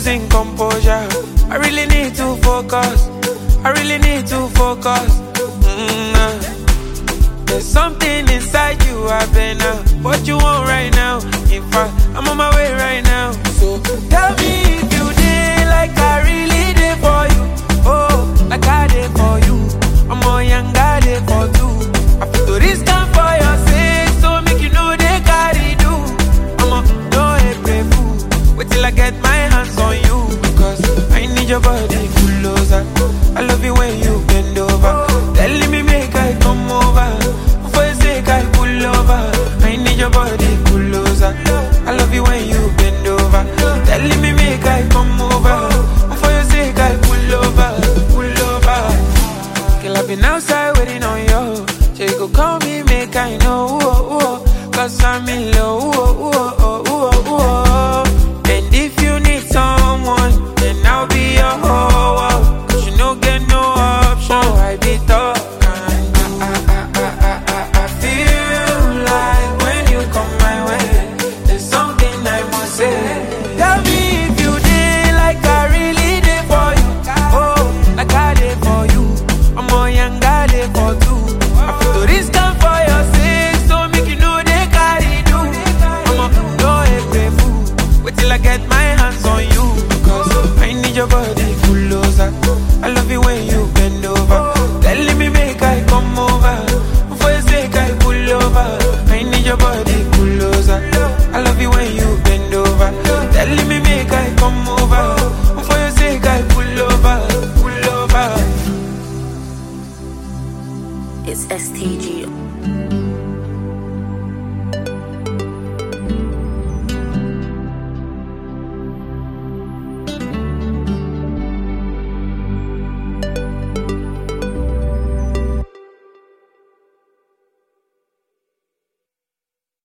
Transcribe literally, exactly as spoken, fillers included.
losing composure. I really need to focus. I really need to focus. Mm-hmm. There's something inside you, I've been uh, what you want right now. In fact, I'm on my way right now. So tell me if you did like I really did for you. Oh, like I did for you. I'm a young guy there for two. I put to this time for your sake, so make you know they carry do. I'm a no April fool. Wait till I get my hands on you, cause I need your body closer. I love you when you bend over. Telling me make I come over. For your sake I pull over. I need your body closer. I love you when you bend over. Telling me make I come over. For your sake I pull over, pull over. Girl, I've been outside waiting on you. So you go call me, make I know. Ooh, ooh, cause I'm in love. Ooh, ooh, ooh, ooh, ooh. And if you need someone, then I'll be your whole world. Cause you no get no option. Oh, I be tough. I, I, I, I, I, I feel like when you come my way, there's something I must say. Tell me if you did like I really did for you. Oh, like I did for you. I'm a young guy there for two. I put to this time for your sake, so make you know they carry do. I'm a no April fool. Wait till I get my hands on you, cause I need your body closer. I love you when you bend over. Telling me make I come over. For your sake I pull over. I need your body closer. I love you when you bend over. Telling me make I come over. For your sake I pull over, pull over. It's S T G.